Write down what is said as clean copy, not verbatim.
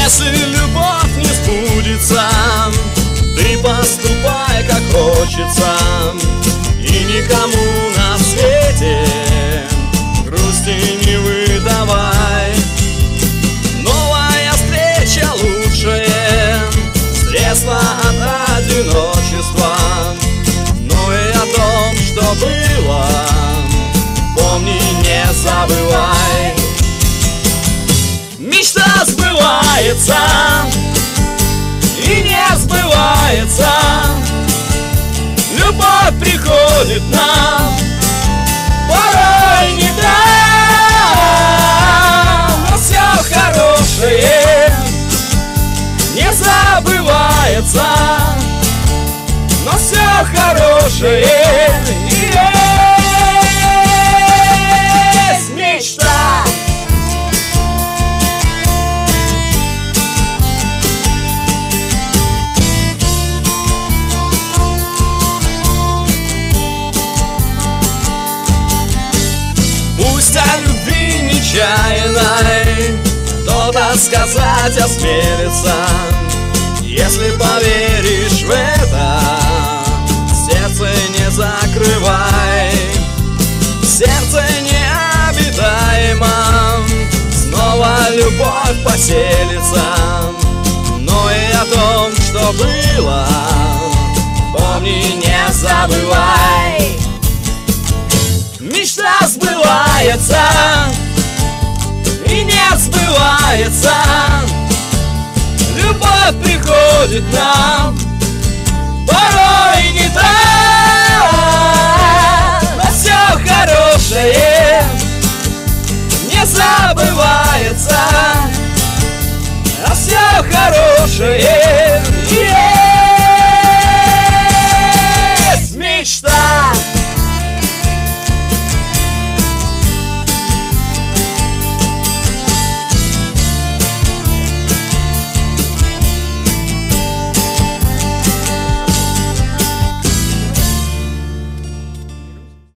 Если любовь не сбудется, ты поступай как хочется, и никому на свете грусти не выдавай. Новая встреча лучшее средство от одиночества, но и о том, что было, помни, не забывай. Мечта сбывается и не сбывается, любовь приходит нам порой не так, но все хорошее не забывается, но все хорошее есть мечта. Пусть о любви нечаянной кто-то сказать осмелится, если поверишь в это, сердце не закрывай. Сердце необитаемо, снова любовь поселится, но и о том, что было, помни, не забывай. Мечта сбывается и не сбывается, любовь приходит нам